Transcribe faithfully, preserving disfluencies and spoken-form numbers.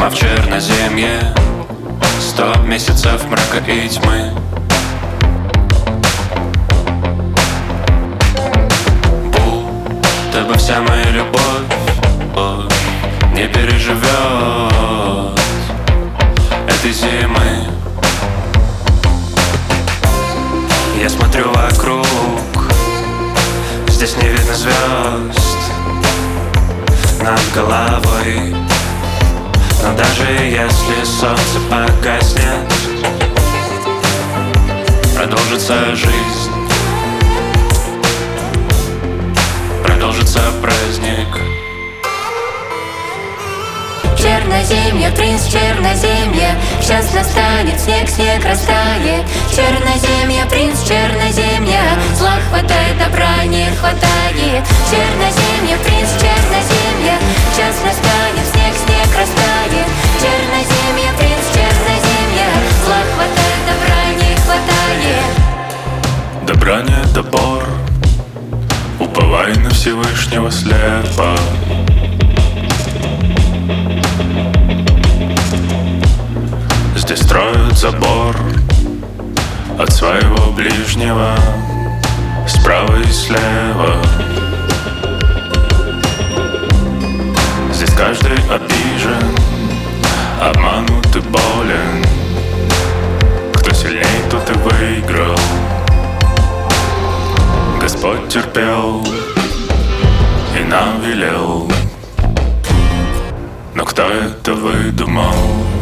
Зима в Черноземье, сто месяцев мрака и тьмы. Будто бы вся моя любовь о, не переживет этой зимы. Я смотрю вокруг, здесь не видно звезд над головой. Но даже если солнце погаснет, продолжится жизнь, продолжится праздник. Черноземье, принц Черноземья, сейчас настанет снег, снег растает. Черноземье, принц Черноземья, зла хватает, добра не хватает. Черноземье, принц Черноземья, сейчас настанет снег, снег растает. Черноземье, принц Черноземья, зла хватает, добра не хватает. Добра нет добор, уповай на Всевышнего слепо. Здесь строят забор от своего ближнего, справа и слева. Здесь каждый обижен, обманут и болен. Кто сильней, тот и выиграл. Господь терпел и нам велел, но кто это выдумал?